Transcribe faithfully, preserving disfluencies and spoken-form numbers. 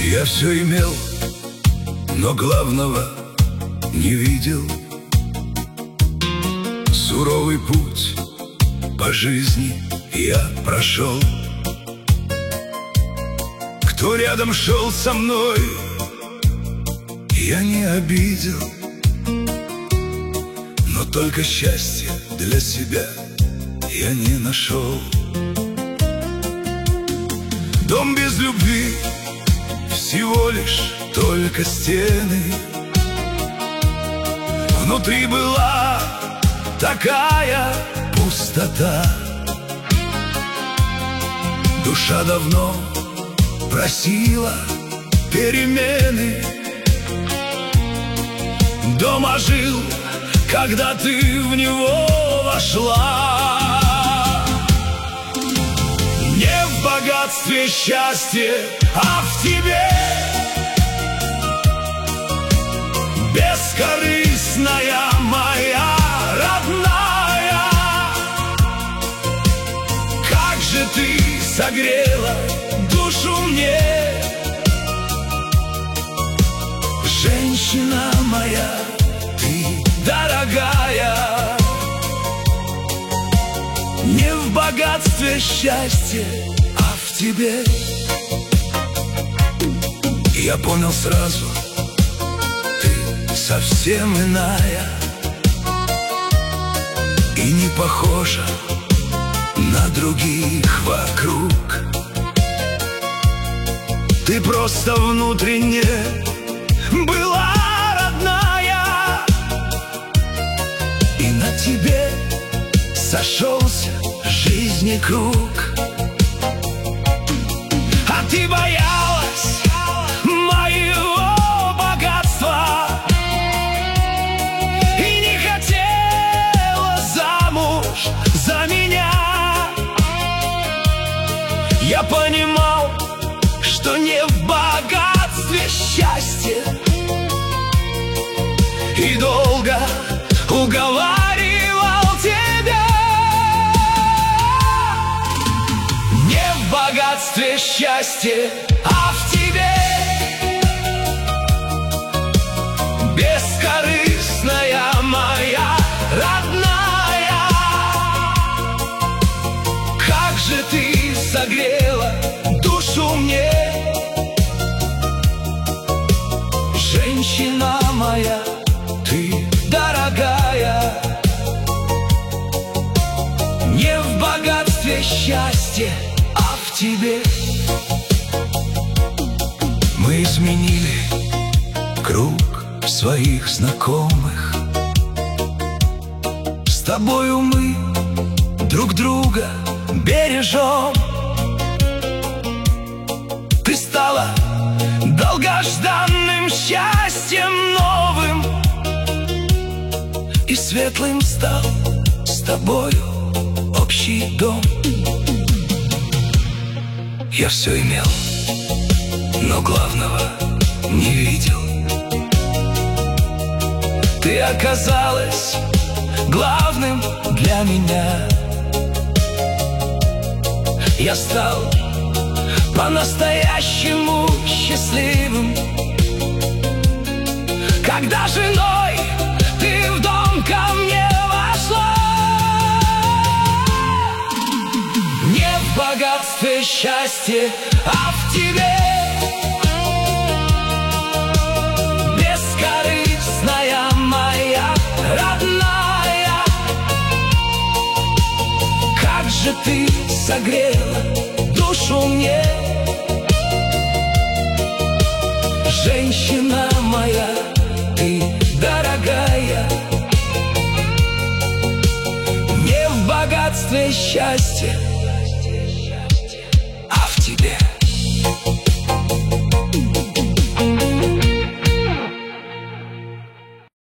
Я все имел, но главного не видел. Суровый путь по жизни я прошел. Кто рядом шел со мной, я не обидел. Но только счастье для себя я не нашел. Дом без любви, всего лишь только стены. Внутри была такая пустота. Душа давно просила перемены. Дом ожил, когда ты в него вошла. Не в богатстве счастье, а в тебе. Бескорыстная моя родная, как же ты согрела душу мне. Женщина моя, ты дорогая. Не в богатстве счастье, а в тебе. Я понял сразу, ты совсем иная и не похожа на других вокруг. Ты просто внутренне была родная, и на тебе сошелся жизни круг. А ты боялась моего богатства и не хотела замуж за меня. Я понимал, что не в богатстве счастье, и долго уговаривал тебя. Не в богатстве счастье, а в тебе. Бескорыстная моя родная, как же ты согрела душу мне. Женщина моя, ты дорогая. Не в богатстве счастье, а в тебе. Мы изменили круг своих знакомых. С тобою мы друг друга бережем. Ты стала долгожданным счастьем новым, и светлым стал с тобою общий дом. Я все имел, но главного не видел. Ты оказалась главным для меня. Я стал по-настоящему счастливым, когда женой ты в дом ко мне вошла. Не в богатстве счастье, а в тебе. Бескорыстная моя родная, как же ты согрела душу мне. Женщина моя, ты дорогая. Не в богатстве счастье,